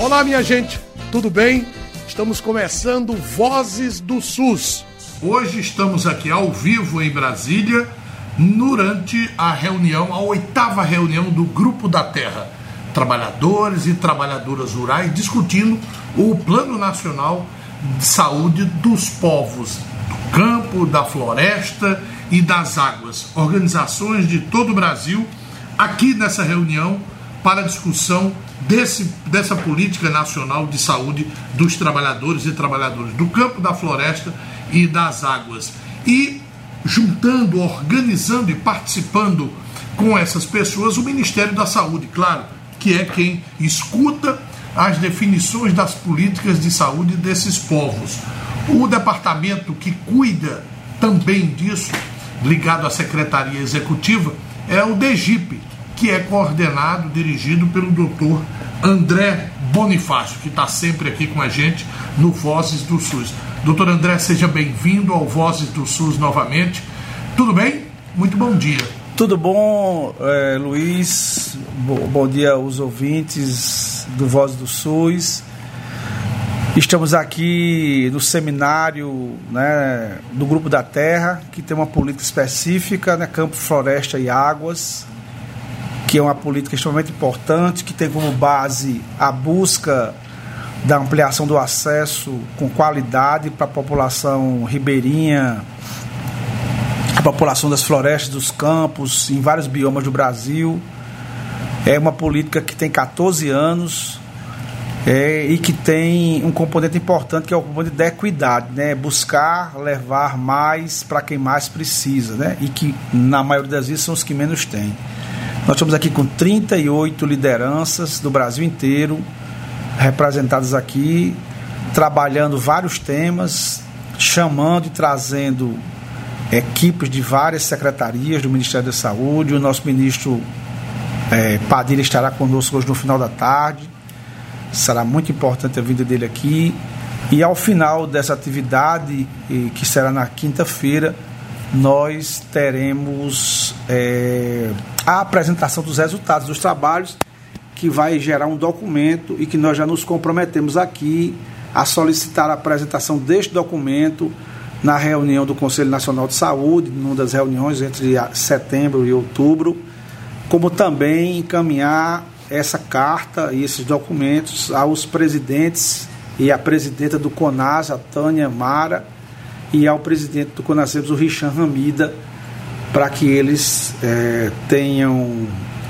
Olá, minha gente, tudo bem? Estamos começando Vozes do SUS. Hoje estamos aqui ao vivo em Brasília, durante a reunião, a 8ª reunião do Grupo da Terra, trabalhadores e trabalhadoras rurais, discutindo o Plano Nacional de Saúde dos povos do campo, da floresta e das águas. Organizações de todo o Brasil aqui nessa reunião para a discussão dessa política nacional de saúde dos trabalhadores e trabalhadoras do campo, da floresta e das águas. E juntando, organizando e participando com essas pessoas o Ministério da Saúde, claro, que é quem escuta as definições das políticas de saúde desses povos. O departamento que cuida também disso, ligado à Secretaria Executiva, é o DEGIP, que é coordenado, dirigido pelo Dr. André Bonifácio, que está sempre aqui com a gente no Vozes do SUS. Doutor André, seja bem-vindo ao Vozes do SUS novamente. Tudo bem? Muito bom dia. Tudo bom, Luiz? Bom dia aos ouvintes do Vozes do SUS. Estamos aqui no seminário, do Grupo da Terra, que tem uma política específica, campo, floresta e águas, que é uma política extremamente importante, que tem como base a busca da ampliação do acesso com qualidade para a população ribeirinha, a população das florestas, dos campos, em vários biomas do Brasil. É uma política que tem 14 anos e que tem um componente importante, que é o componente da equidade, buscar levar mais para quem mais precisa, e que na maioria das vezes são os que menos têm. Nós estamos aqui com 38 lideranças do Brasil inteiro, representadas aqui, trabalhando vários temas, chamando e trazendo equipes de várias secretarias do Ministério da Saúde. O nosso ministro Padilha estará conosco hoje no final da tarde. Será muito importante a vinda dele aqui. E ao final dessa atividade, que será na quinta-feira, nós teremos a apresentação dos resultados dos trabalhos, que vai gerar um documento e que nós já nos comprometemos aqui a solicitar a apresentação deste documento na reunião do Conselho Nacional de Saúde, numa das reuniões entre setembro e outubro, como também encaminhar essa carta e esses documentos aos presidentes e à presidenta do CONAS, a Tânia Mara, e ao presidente do CONASEBS, o Richan Ramida, para que eles tenham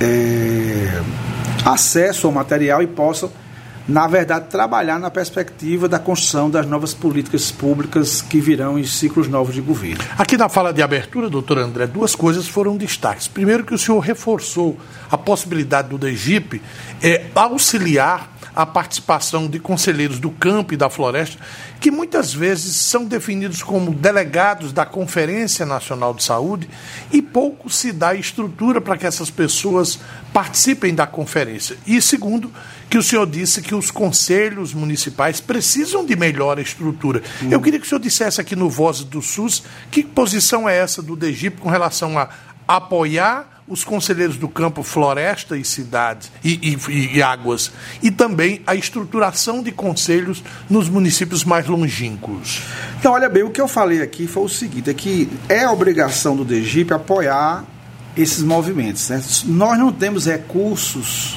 acesso ao material e possam, na verdade, trabalhar na perspectiva da construção das novas políticas públicas que virão em ciclos novos de governo. Aqui na fala de abertura, doutor André, duas coisas foram destaques. Primeiro, que o senhor reforçou a possibilidade do DEGIP auxiliar a participação de conselheiros do campo e da floresta, que muitas vezes são definidos como delegados da Conferência Nacional de Saúde, e pouco se dá estrutura para que essas pessoas participem da conferência. E segundo, que o senhor disse que os conselhos municipais precisam de melhor estrutura. Eu queria que o senhor dissesse aqui no Vozes do SUS que posição é essa do DEGIP com relação a apoiar os conselheiros do campo, floresta e cidades e águas, e também a estruturação de conselhos nos municípios mais longínquos. Então, olha bem, o que eu falei aqui foi o seguinte, é que é obrigação do DEGIP apoiar esses movimentos. Nós não temos recursos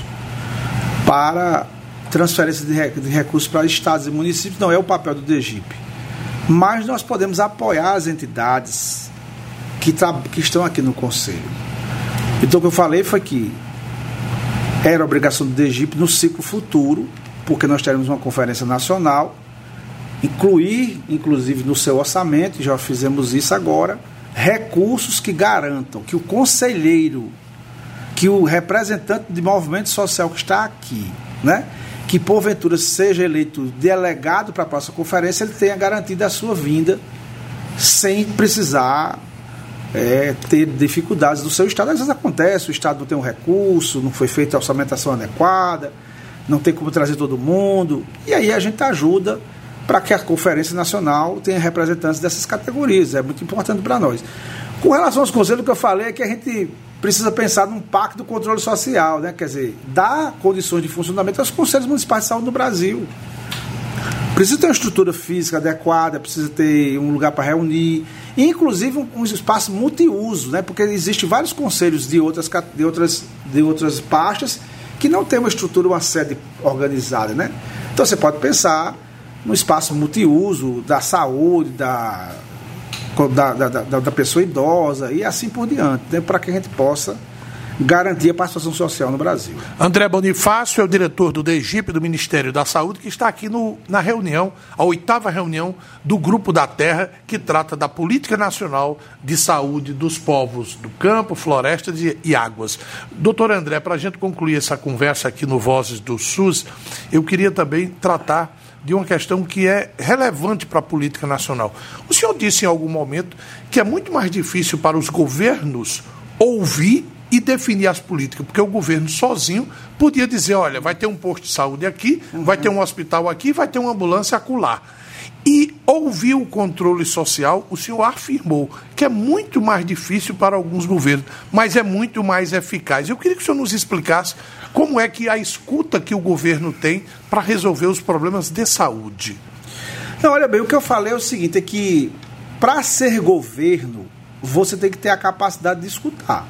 para transferência de recursos para estados e municípios, não é o papel do DEGIP. Mas nós podemos apoiar as entidades que estão aqui no Conselho. Então, o que eu falei foi que era obrigação do DEGIP no ciclo futuro, porque nós teremos uma conferência nacional, incluir, inclusive no seu orçamento, e já fizemos isso agora, recursos que garantam que o conselheiro, que o representante de movimento social que está aqui, que porventura seja eleito delegado para a próxima conferência, ele tenha garantido a sua vinda sem precisar ter dificuldades do seu estado. Às vezes acontece, o estado não tem um recurso, não foi feita a orçamentação adequada, não tem como trazer todo mundo, e aí a gente ajuda para que a Conferência Nacional tenha representantes dessas categorias. É muito importante para nós. Com relação aos conselhos, o que eu falei é que a gente precisa pensar num pacto do controle social, né? Quer dizer, dar condições de funcionamento aos conselhos municipais de saúde no Brasil. Precisa ter uma estrutura física adequada, precisa ter um lugar para reunir, inclusive um espaço multiuso, né? Porque existem vários conselhos de outras pastas que não tem uma estrutura, uma sede organizada, né? Então você pode pensar no espaço multiuso da saúde, da pessoa idosa e assim por diante, né? Para que a gente possa garantir a participação social no Brasil. André Bonifácio é o diretor do DEGIP, do Ministério da Saúde, que está aqui na reunião, a 8ª reunião do Grupo da Terra, que trata da Política Nacional de Saúde dos Povos do Campo, Florestas e Águas. Doutor André, para a gente concluir essa conversa aqui no Vozes do SUS, eu queria também tratar de uma questão que é relevante para a política nacional. O senhor disse em algum momento que é muito mais difícil para os governos ouvir e definir as políticas, porque o governo sozinho podia dizer, olha, vai ter um posto de saúde aqui, vai ter um hospital aqui, vai ter uma ambulância acolá. E ouvir o controle social, o senhor afirmou que é muito mais difícil para alguns governos, mas é muito mais eficaz. Eu queria que o senhor nos explicasse como é que a escuta que o governo tem para resolver os problemas de saúde. Não, olha bem, o que eu falei é o seguinte, é que para ser governo, você tem que ter a capacidade de escutar.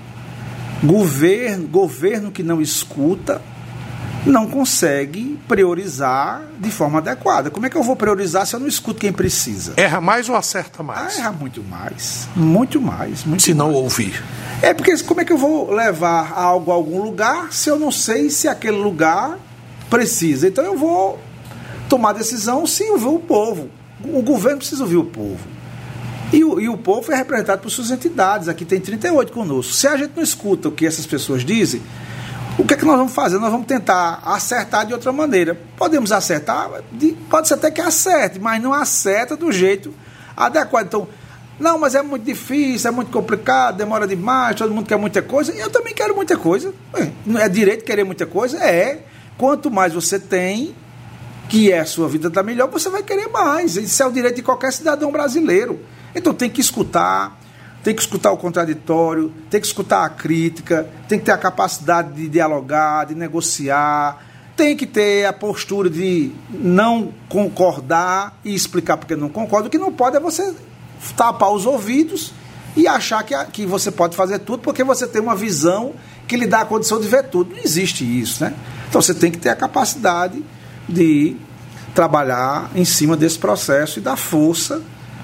Governo que não escuta não consegue priorizar de forma adequada. Como é que eu vou priorizar se eu não escuto quem precisa? Erra mais ou acerta mais? Erra muito mais. Muito mais. Se não ouvir. É porque como é que eu vou levar algo a algum lugar se eu não sei se aquele lugar precisa? Então eu vou tomar decisão sem ouvir o povo. O governo precisa ouvir o povo. E o povo é representado por suas entidades. Aqui tem 38 conosco. Se a gente não escuta o que essas pessoas dizem, o que é que nós vamos fazer? Nós vamos tentar acertar de outra maneira. Podemos acertar? Pode ser até que acerte, mas não acerta do jeito adequado. Então, não, mas é muito difícil, é muito complicado, demora demais, todo mundo quer muita coisa. Eu também quero muita coisa. É direito querer muita coisa? É. Quanto mais você tem, que a sua vida está melhor, você vai querer mais. Isso é o direito de qualquer cidadão brasileiro. Então tem que escutar o contraditório, tem que escutar a crítica, tem que ter a capacidade de dialogar, de negociar, tem que ter a postura de não concordar e explicar porque não concorda. O que não pode é você tapar os ouvidos e achar que você pode fazer tudo porque você tem uma visão que lhe dá a condição de ver tudo. Não existe isso, né? Então você tem que ter a capacidade de trabalhar em cima desse processo e dar força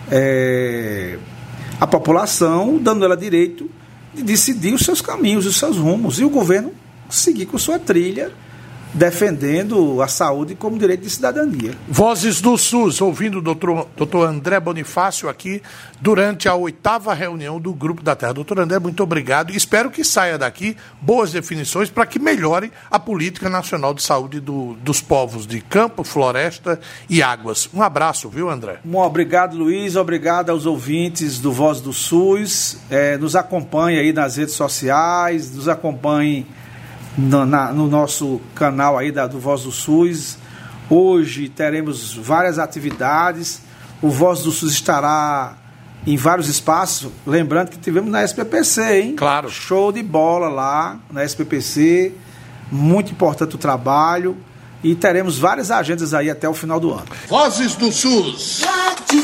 a população, dando ela direito de decidir os seus caminhos, os seus rumos, e o governo seguir com sua trilha, defendendo a saúde como direito de cidadania. Vozes do SUS, ouvindo o doutor André Bonifácio aqui durante a 8ª reunião do Grupo da Terra. Doutor André, muito obrigado e espero que saia daqui boas definições para que melhore a política nacional de saúde dos povos de campo, floresta e águas. Um abraço, viu, André? Obrigado, Luiz, obrigado aos ouvintes do Voz do SUS, nos acompanhe aí nas redes sociais, nos acompanhe no nosso canal aí do Voz do SUS. Hoje teremos várias atividades. O Voz do SUS estará em vários espaços. Lembrando que tivemos na SPPC, hein? Claro. Show de bola lá na SPPC. Muito importante o trabalho. E teremos várias agendas aí até o final do ano. Vozes do SUS.